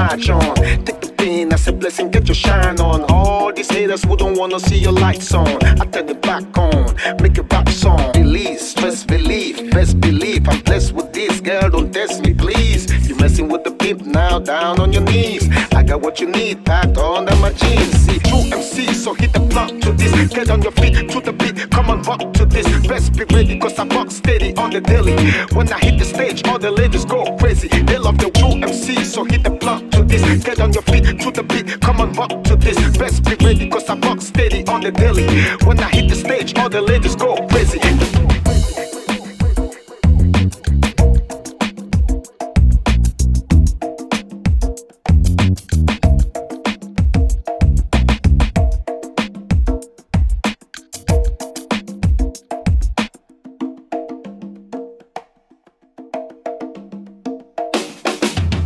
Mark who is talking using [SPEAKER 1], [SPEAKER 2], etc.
[SPEAKER 1] march on. Take the pain as a blessing, get your shine on. All these haters who don't wanna see your lights on, I turn it back on, make a rap song. Release, stress relief, best believe I'm blessed with this. Girl, don't test me, please. You messing with the pimp now, down on your knees. I got what you need, packed under my jeans. See, true MC, so hit the block to this. Get on your feet to the beat, come on, rock to this. Best be ready, cause I rock steady on the daily. When I hit the stage, all the ladies go crazy. They love the true MC, so hit the block to this. Get on your feet to the beat, come on, rock to this. Best be ready, cause I rock steady on the daily. When I hit the stage, all the ladies go crazy.